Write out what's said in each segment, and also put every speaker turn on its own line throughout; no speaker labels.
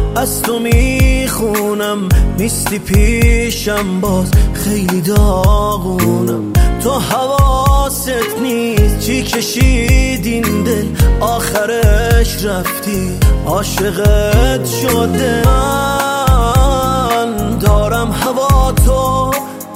از تو میخونم، نیستی پیشم باز خیلی داغونم. تو حواست نیست چی کشید این دل، آخرش رفتی عاشقت شده. من دارم هوا تو،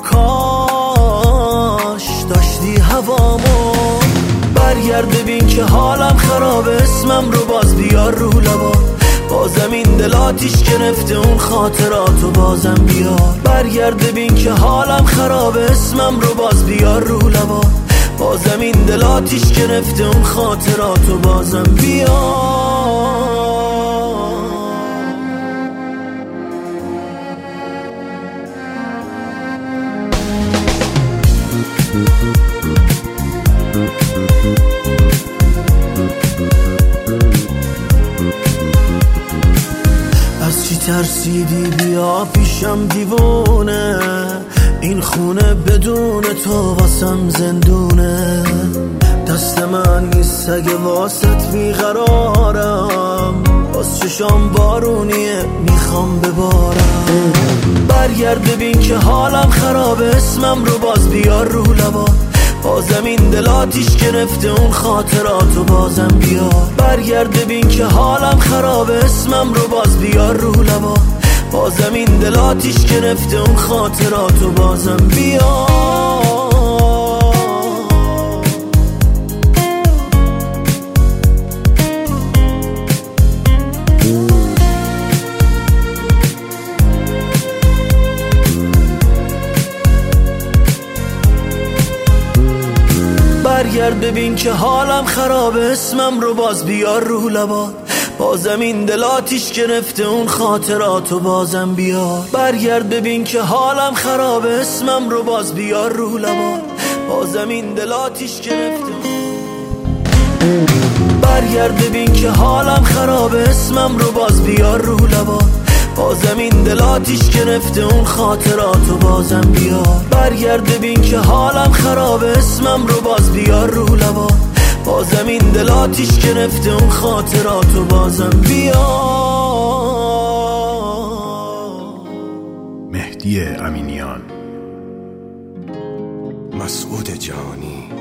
کاش داشتی هوامو. برگرد ببین که حالم خرابه، اسمم رو باز بیار رو لبات. بازم این دل آتیش گرفته اون خاطراتو بازم بیار. برگرد ببین که حالم خرابه، اسمم رو باز بیار رو لبات. بازم این دل آتیش گرفته اون خاطراتو بازم بیار. از چی ترسیدی بیا پیشم دیوونه، این خونه بدون تو واسم زندونه. دست من نیست اگه واسط بیقرارم، باز چشام بارونیه میخوام ببارم. برگرد ببین که حالم خرابه، اسمم رو باز بیار رو لبات. بازم این دل آتیش گرفته اون خاطراتو بازم بیار. برگرد ببین که حالم خرابه، اسمم رو باز بیار رو لبات. بازم این دل آتیش گرفته اون خاطراتو بازم بیار. برگرد ببین که حالم خرابه، اسمم رو باز بیار رو لبات. بازم این دل آتیش گرفته اون خاطراتو بازم بیار. برگرد ببین که حالم خرابه، اسمم رو باز بیار رو لبات. بازم این دل آتیش گرفته. برگرد ببین که حالم خرابه، اسمم رو باز بیار رو لبات. بازم این دل آتیش گرفته اون خاطراتو بازم بیار. برگرد ببین که حالم خرابه، اسمم رو باز بیار رو لبات. بازم این دل آتیش گرفته اون خاطراتو بازم بیار.
مهدی امینیان، مسعود جهانی.